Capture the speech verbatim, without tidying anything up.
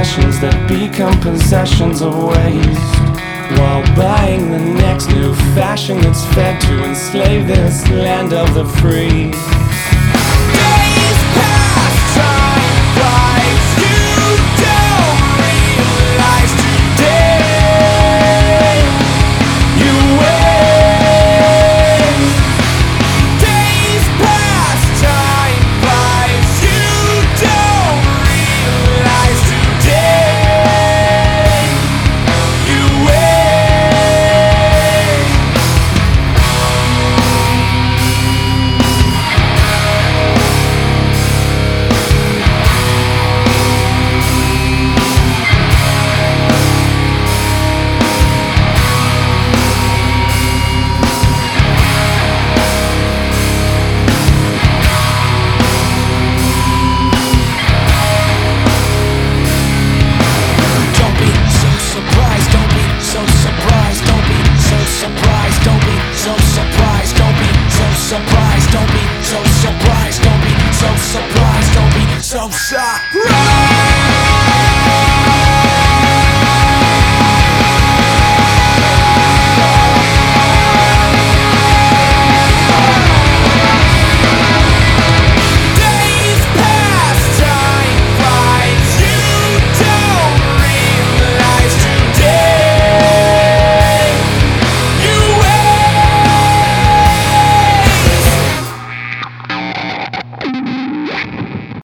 impressions that become possessions of waste, while buying the next new fashion that's fed to enslave this land of the free. Days pass, time flies, you don't realize today you wait. Days pass, time flies, you don't realize today you wait. Don't be so surprised, don't be so surprised, don't be so surprised, don't be so surprised, don't be so surprised, don't be so surprised, don't be so surprised, don't be so surprised.